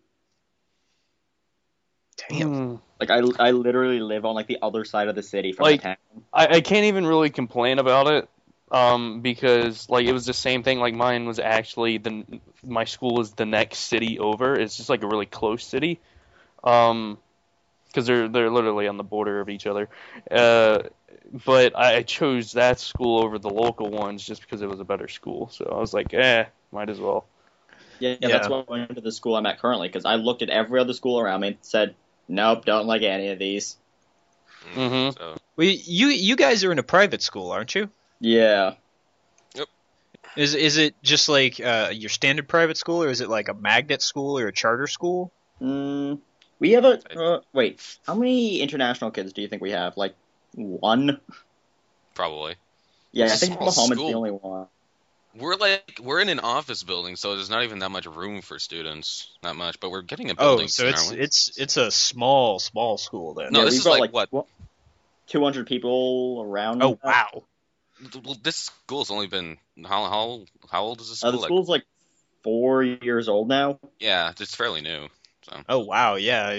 Damn. Like I literally live on like the other side of the city from Like- the town. I can't even really complain about it, because like it was the same thing. Like mine was actually my school is the next city over. It's just like a really close city, because they're literally on the border of each other. But I chose that school over the local ones just because it was a better school. So I was like, might as well. Yeah, Yeah. that's why I went to the school I'm at currently because I looked at every other school around me and said, nope, don't like any of these. Mhm. So, Well, you guys are in a private school, aren't you? Yeah. Is it just like your standard private school, or is it like a magnet school or a charter school? We have wait, how many international kids do you think we have? Like one? probably. Yeah, It's I a think small Muhammad's school. the only one. We're in an office building, so there's not even that much room for students. Not much, but we're getting a Oh, building so soon, it's aren't we? it's a small school then. No, Yeah, this we've is got, like what? 200 people around. Oh wow. Well, this school's only been how old is this The school? school's like 4 years old now. Yeah, it's fairly new. Oh wow, yeah.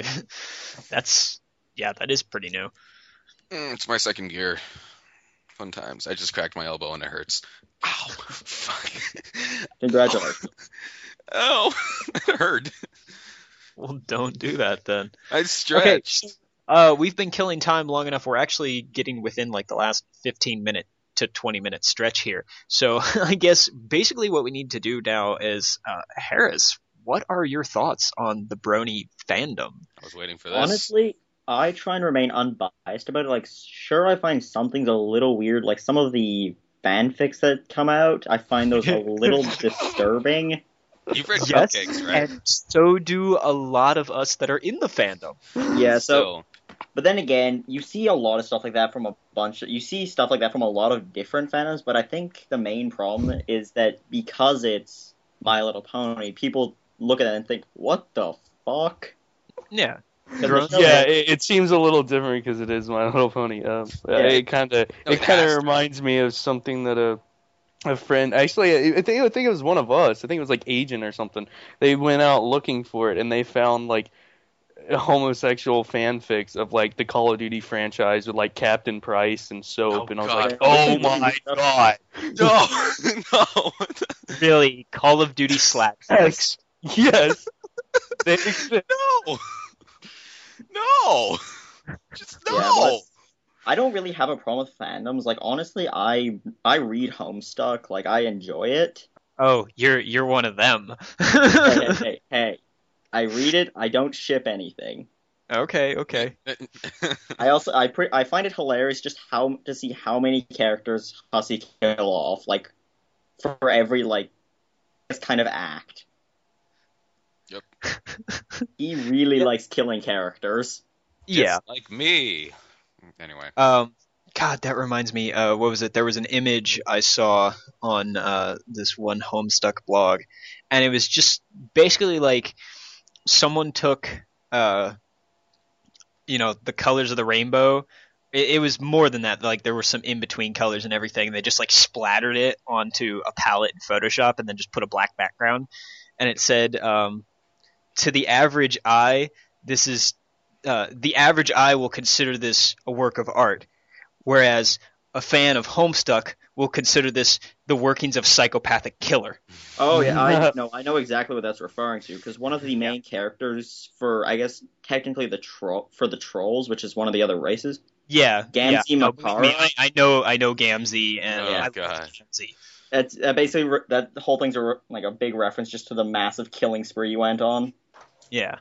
That is pretty new. It's my second year. Fun times. I just cracked my elbow and it hurts. Ow! Fuck. Congratulations. Oh, it hurt. Well, don't do that then. I stretched. We've been killing time long enough. We're actually getting within like the last 15-minute to 20-minute stretch here. So I guess basically what we need to do now is, Harris, what are your thoughts on the Brony fandom? I was waiting for this. Honestly, I try and remain unbiased about it. Like, sure, I find some things a little weird. Like, some of the fanfics that come out, I find those a little disturbing. You've read Yes, Cupcakes, right? and so do a lot of us that are in the fandom. Yeah, so, Still. but then again, you see a lot of stuff like that from you see stuff like that from a lot of different fandoms, but I think the main problem is that because it's My Little Pony, people look at it and think, "What the fuck?" Yeah. 'Cause the Drones- show- Yeah, it seems a little different because it is My Little Pony. It kind of it has to. reminds me of something that a friend, actually, I think it was one of us. I think it was like Agent or something. They went out looking for it and they found like homosexual fanfics of like the Call of Duty franchise with like Captain Price and Soap, Oh, and I was God. like, oh my god, No, no, Really, Call of Duty slapsticks. yes, they exist. no, no, just no. Yeah, but I don't really have a problem with fandoms. Like honestly, I read Homestuck. Like I enjoy it. Oh, you're one of them. Hey. I read it. I don't ship anything. Okay. I find it hilarious just to see how many characters Hussey kill off, like for every like this kind of act. Yep. He really likes killing characters. Yeah. Just like me. Anyway. God, that reminds me. What was it? There was an image I saw on this one Homestuck blog, and it was just basically like someone took, the colors of the rainbow. It was more than that. Like there were some in between colors and everything. They just like splattered it onto a palette in Photoshop and then just put a black background. And it said, to the average eye, this is the average eye will consider this a work of art, whereas a fan of Homestuck will consider this the workings of psychopathic killer. Oh yeah, I know exactly what that's referring to because one of the main characters for I guess technically the trolls, which is one of the other races. Yeah, Gamzee No, Makara. believe me, I know Gamzee, and Oh, I love God. Gamzee. That's basically that the whole thing's like a big reference just to the massive killing spree you went on. Yeah.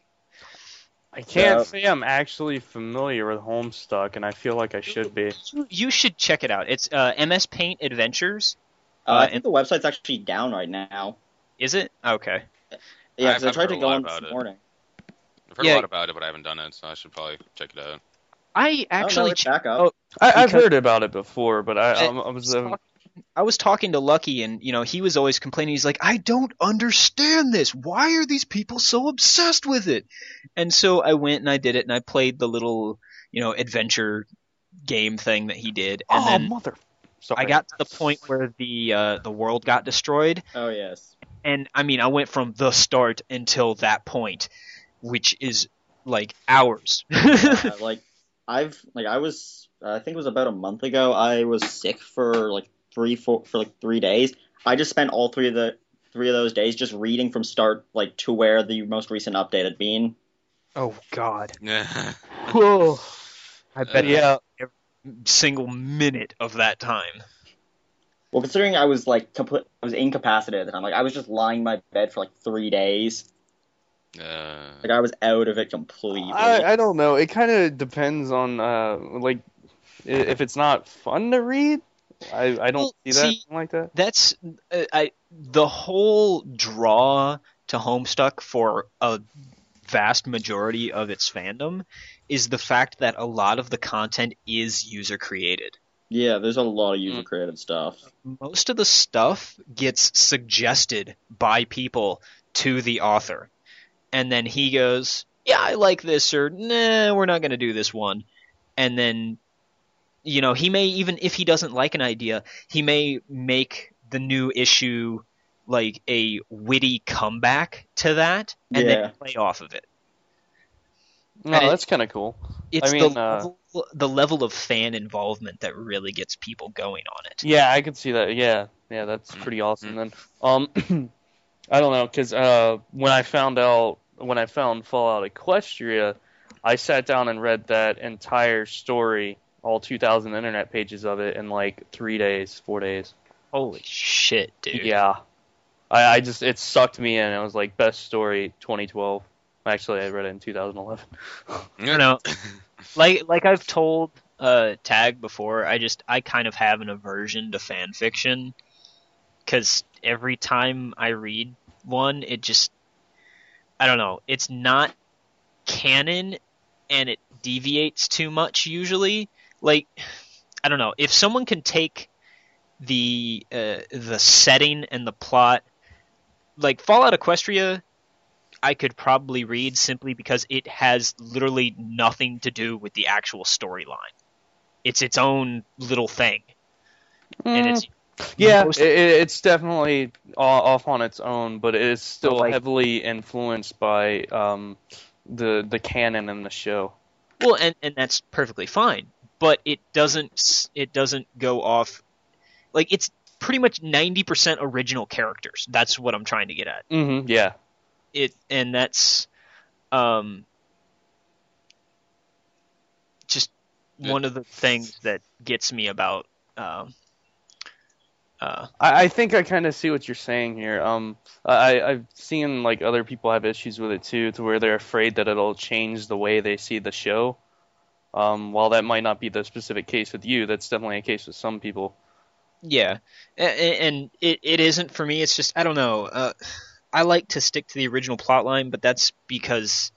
I can't Yeah. say I'm actually familiar with Homestuck, and I feel like I should be. You should check it out. It's MS Paint Adventures. I think the website's actually down right now. Is it? Okay. Yeah, because I I've tried heard to a go lot on about this it. morning. I've heard Yeah. a lot about it, but I haven't done it, so I should probably check it out. I actually it's back up. oh, I've Because- heard about it before, but I was talking to Lucky, and he was always complaining. He's like, I don't understand this. Why are these people so obsessed with it? And so I went and I did it, and I played the little adventure game thing that he did, and then Sorry. I got to the point where the world got destroyed, Oh yes. and I mean I went from the start until that point, which is like hours. I think it was about a month ago. I was sick for like 3 days. I just spent all three of those days just reading from start like to where the most recent update had been. Oh God! Whoa. I bet Yeah. every single minute of that time. Well, considering I was I was incapacitated, and I was just lying in my bed for like 3 days. Like I was out of it completely. I don't know. It kind of depends on if it's not fun to read. I don't Well, see that see, like that. That's the whole draw to Homestuck for a vast majority of its fandom is the fact that a lot of the content is user created. Yeah, there's a lot of user created stuff. Most of the stuff gets suggested by people to the author. And then he goes, yeah, I like this, or nah, we're not going to do this one. And then, he may, even if he doesn't like an idea, he may make the new issue like a witty comeback to that, and Yeah. then play off of it. No, and that's kind of cool. It's I mean, the level of fan involvement that really gets people going on it. Yeah, I could see that. Yeah, that's pretty awesome. Then, I don't know, because when I found Fallout Equestria, I sat down and read that entire story, all 2,000 internet pages of it, in like 3 days, 4 days. Holy shit, dude. Yeah, I just it sucked me in. It was like best story 2012. Actually, I read it in 2011. I know. Like I've told Tag before, I kind of have an aversion to fan fiction, because every time I read one, it just, I don't know, it's not canon and it deviates too much usually. Like, I don't know, if someone can take the setting and the plot like Fallout Equestria, I could probably read simply because it has literally nothing to do with the actual storyline. It's its own little thing, and it's Yeah, most- it's definitely off on its own, but it is still like- heavily influenced by the canon in the show. well, and that's perfectly fine. But it doesn't go off like it's pretty much 90% original characters. That's what I'm trying to get at. Mm-hmm. Yeah. And that's just one of the things that gets me about I think I kind of see what you're saying here. I've seen like other people have issues with it too, to where they're afraid that it'll change the way they see the show. While that might not be the specific case with you, that's definitely a case with some people. yeah, and it isn't for me. It's just I don't know. I like to stick to the original plotline, but that's because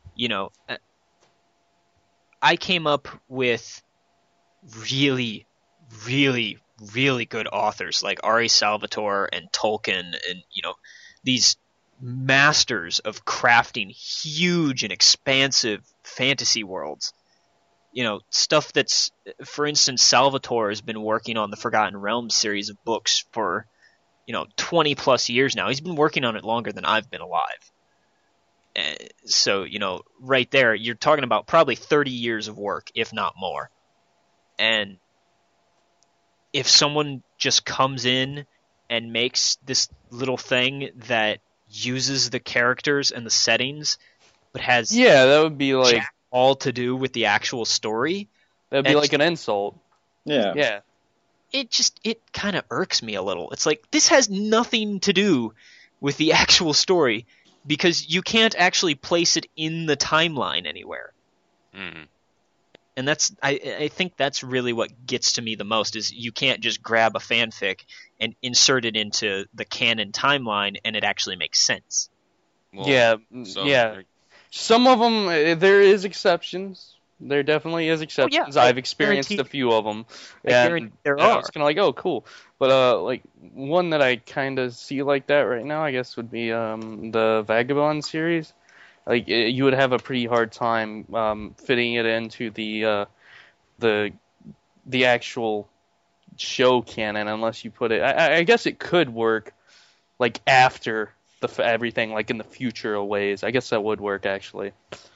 I came up with really, really, really good authors like Ari Salvatore and Tolkien, and these masters of crafting huge and expansive fantasy worlds. Stuff that's, for instance, Salvatore has been working on the Forgotten Realms series of books for 20 plus years now. He's been working on it longer than I've been alive. So, right there, you're talking about probably 30 years of work, if not more. And if someone just comes in and makes this little thing that uses the characters and the settings, but has that would be like jack all to do with the actual story, that'd be like an insult. Yeah. it kind of irks me a little. It's like, this has nothing to do with the actual story, because you can't actually place it in the timeline anywhere. Mm-hmm. And I think that's really what gets to me the most, is you can't just grab a fanfic and insert it into the canon timeline and it actually makes sense. Well, Some of them, there is exceptions. There definitely is exceptions. I've experienced a few of them. There are. It's kind of like, oh, cool. But like one that I kind of see like that right now, I guess, would be the Vagabond series. Like you would have a pretty hard time fitting it into the actual show canon unless you put it. I guess it could work like after everything, like in the future of ways. I guess that would work actually.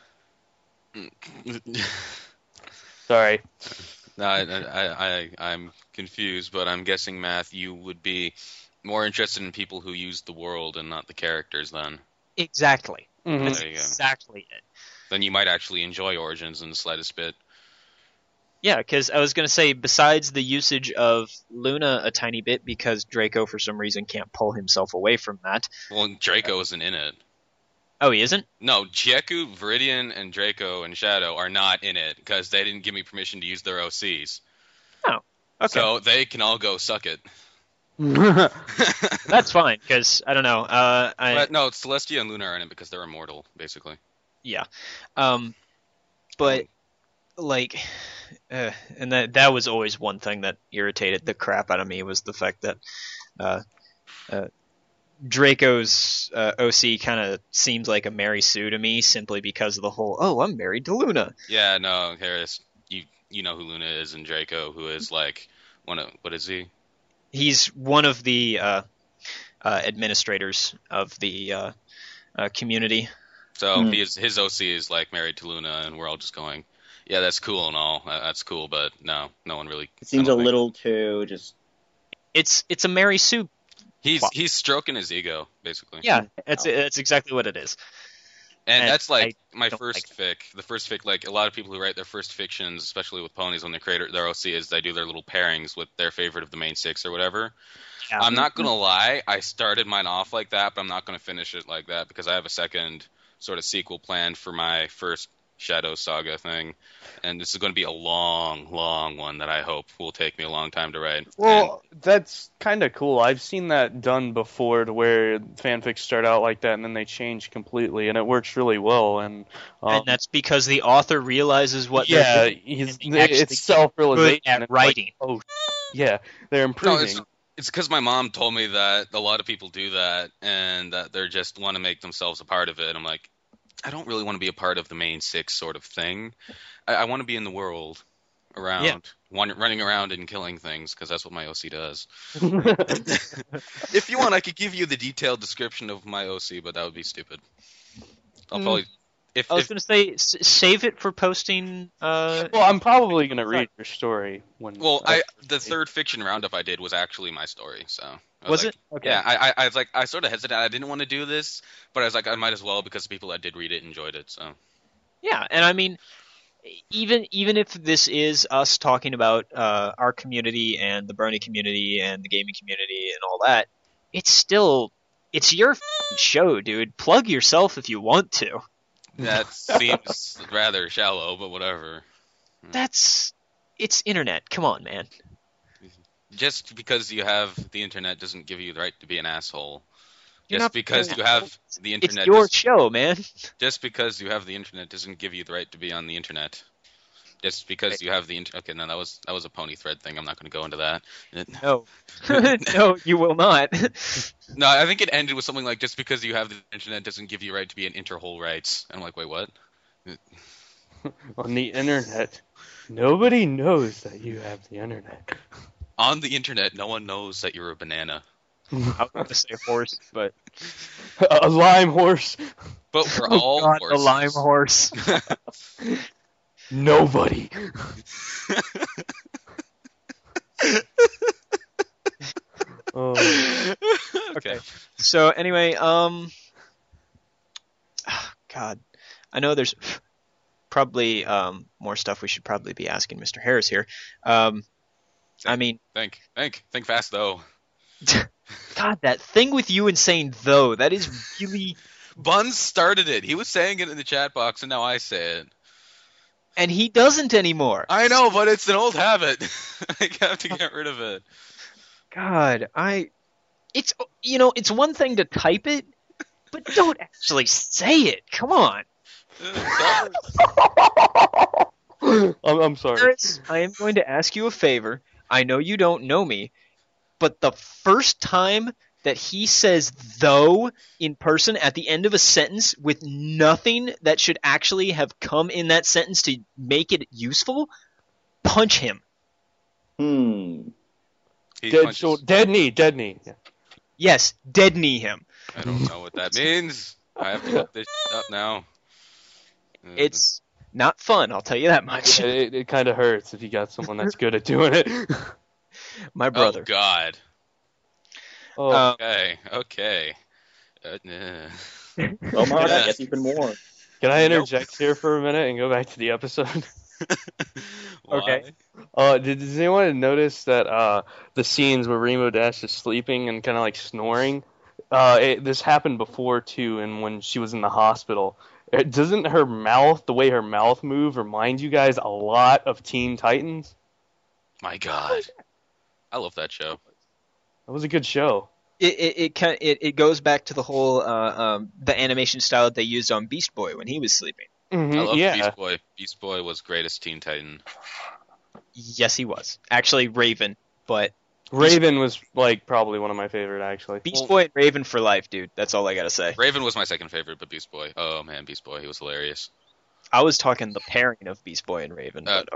Sorry. No, I'm confused, but I'm guessing, Math, you would be more interested in people who use the world and not the characters then. Exactly. Mm-hmm. That's There you go. exactly it. Then you might actually enjoy Origins in the slightest bit. Yeah, because I was going to say, besides the usage of Luna a tiny bit, because Draco for some reason can't pull himself away from that. Well, Draco isn't in it. Oh, he isn't? No, Jeku, Viridian, and Draco and Shadow are not in it because they didn't give me permission to use their OCs. Oh, okay. So they can all go suck it. That's fine, because, I don't know. But no, Celestia and Luna are in it because they're immortal, basically. Yeah. But, like, and that was always one thing that irritated the crap out of me, was the fact that Draco's OC kind of seems like a Mary Sue to me, simply because of the whole, oh, I'm married to Luna. Yeah, no, Harris, you know who Luna is, and Draco, who is like what is he? He's one of the administrators of the community. So his OC is like married to Luna, and we're all just going, yeah, that's cool and all, that's cool, but no one really. It seems a little too just. It's a Mary Sue. He's stroking his ego, basically. Yeah, it's exactly what it is. And that's like my don't first fic. The first fic, like a lot of people who write their first fictions, especially with ponies, when they create their OC, is they do their little pairings with their favorite of the main six or whatever. Yeah. I'm not gonna lie, I started mine off like that, but I'm not gonna finish it like that because I have a second sort of sequel planned for my first Shadow Saga thing, and this is going to be a long one that I hope will take me a long time to write. Well, that's kind of cool. I've seen that done before, to where fanfics start out like that and then they change completely, and it works really well. And that's because the author realizes what yeah, they're doing, and they actually it's self-realization. good at It's writing. like, oh, yeah, they're improving. It's because my mom told me that a lot of people do that, and that they just want to make themselves a part of it. I'm like, I don't really want to be a part of the main six sort of thing. I want to be in the world around, running around and killing things, because that's what my OC does. If you want, I could give you the detailed description of my OC, but that would be stupid. I'll probably. I was gonna say save it for posting. Well, I'm probably gonna read your story when. Well, the third fiction roundup I did was actually my story, so. Was like, it? Okay. Yeah, I was like, I sort of hesitated. I didn't want to do this, but I was like, I might as well because the people that did read it enjoyed it. So. Yeah, and I mean, even if this is us talking about our community and the Brony community and the gaming community and all that, it's your show, dude. Plug yourself if you want to. That seems rather shallow, but whatever. It's internet. Come on, man. Just because you have the internet doesn't give you the right to be an asshole. You're Just not because being you an have the internet. It's your show, man. Just because you have the internet doesn't give you the right to be on the internet. Just because you have the internet. Okay, no, that was a pony thread thing. I'm not going to go into that. No. No, you will not. No, I think it ended with something like, just because you have the internet doesn't give you right to be an interhole rights. And I'm like, wait, what? On the internet, nobody knows that you have the internet. On the internet, no one knows that you're a banana. I was going to say horse, but A lime horse. But we're all God, horses. the lime horse. Nobody. Oh. Okay. So anyway, God, I know there's probably more stuff we should probably be asking Mr. Harris here. I mean, Think fast though. God, that thing with you and saying though, that is really. Buns started it. He was saying it in the chat box, and now I say it. And he doesn't anymore. I know, but it's an old habit. I have to get rid of it. God, it's it's one thing to type it, but don't actually say it. Come on. I'm sorry. Harris, I am going to ask you a favor. I know you don't know me, but the first time that he says though in person at the end of a sentence with nothing that should actually have come in that sentence to make it useful, punch him. He punches. Dead knee. Yeah. Yes, dead knee him. I don't know what that means. I have to look this up now. It's not fun, I'll tell you that much. It kind of hurts if you got someone that's good at doing it. My brother. Oh God. Oh, Okay. Well, Mark, I guess even more. can I interject here for a minute and go back to the episode? Okay. Does anyone notice that the scenes where Rainbow Dash is sleeping and kind of like snoring? This happened before too, and when she was in the hospital. Doesn't her mouth, the way her mouth moves, remind you guys a lot of Teen Titans? My God. I love that show. That was a good show. It goes back to the whole the animation style that they used on Beast Boy when he was sleeping. Mm-hmm, I love yeah. Beast Boy. Beast Boy was greatest Teen Titan. Yes, he was. Actually, Raven, but Raven was like probably one of my favorite actually. Beast Boy and Raven for life, dude. That's all I gotta say. Raven was my second favorite, but Beast Boy. Oh man, Beast Boy, he was hilarious. I was talking the pairing of Beast Boy and Raven. But,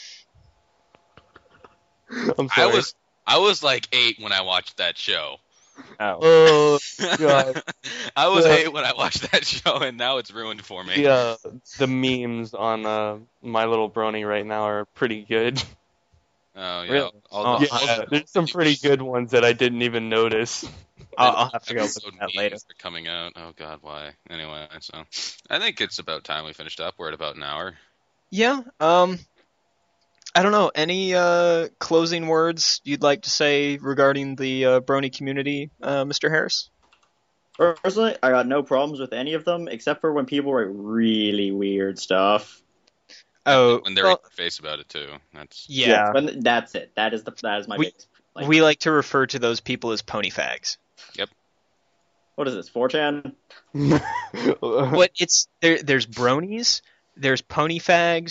I'm sorry. I was like 8 when I watched that show. Oh God. I was 8 when I watched that show, and now it's ruined for me. The memes on My Little Brony right now are pretty good. Oh yeah. Really? There's some pretty good ones that I didn't even notice. I'll have to go look Episode at that memes later. are coming out. Oh God, why? Anyway, so I think it's about time we finished up. We're at about an hour. Yeah. I don't know. Any closing words you'd like to say regarding the Brony community, Mr. Harris? Personally, I got no problems with any of them, except for when people write really weird stuff. Oh, When they're well, in your face about it too. That's yeah. When that's it. That is my biggest. We like to refer to those people as pony fags. What is this? 4chan? But it's there's bronies, there's pony fags,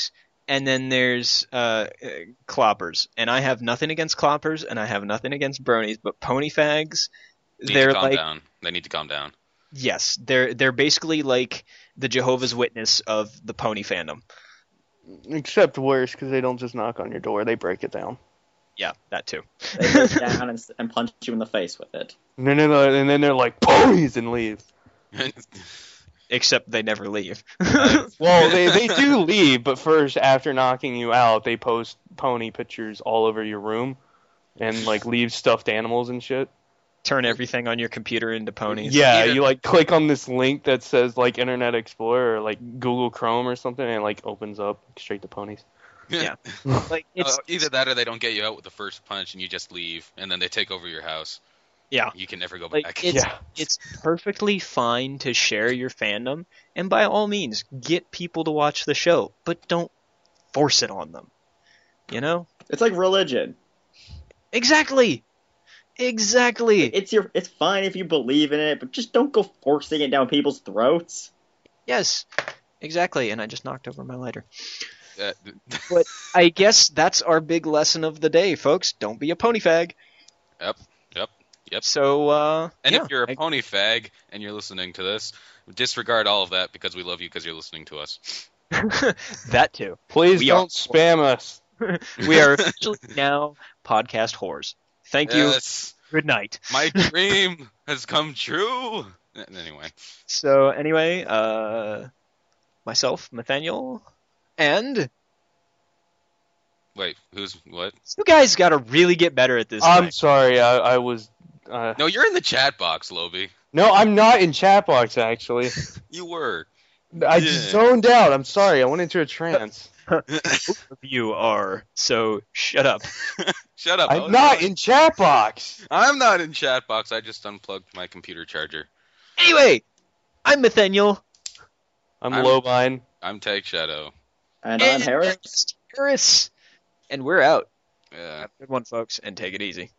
and then there's cloppers. And I have nothing against cloppers, and I have nothing against bronies, but pony fags, Need they're to calm like, down. They need to calm down. yes, they're basically like the Jehovah's Witness of the pony fandom. Except worse, because they don't just knock on your door; they break it down. Yeah, that too. They break it down and punch you in the face with it. No, and then they're like ponies and leave. Except they never leave. Well, they do leave, but first, after knocking you out, they post pony pictures all over your room, and like leave stuffed animals and shit. Turn everything on your computer into ponies. Yeah, Even- you like click on this link that says like Internet Explorer or like Google Chrome or something, and it like opens up straight to ponies. Yeah. Like it's Either that or they don't get you out with the first punch and you just leave, and then they take over your house. Yeah. You can never go Like back. it's perfectly fine to share your fandom, and by all means get people to watch the show, but don't force it on them. You know? It's like religion. Exactly. It's fine if you believe in it, but just don't go forcing it down people's throats. Yes. Exactly. And I just knocked over my lighter. Uh, But I guess that's our big lesson of the day, folks. Don't be a pony fag. Yep. So And yeah, if you're a pony fag and you're listening to this, disregard all of that because we love you because you're listening to us. that too. Please We don't spam us. We are officially now podcast whores. Thank you. Yes. Good night. My dream has come true. Anyway. So anyway, myself, Nathaniel, and Wait, who's what? you guys got to really get better at this. I'm thing. sorry, I was. No, you're in the chat box, Lobi. No, I'm not in chat box actually. You were. I just zoned out. I'm sorry. I went into a trance. Both of you are. So shut up. Shut up. I'm not in chat box. I'm not in chat box. I just unplugged my computer charger. Anyway, I'm Nathaniel. I'm I'm- Lobine. I'm Take Shadow. And I'm Harris. Harris. And we're out. Yeah. Have a good one, folks, and take it easy.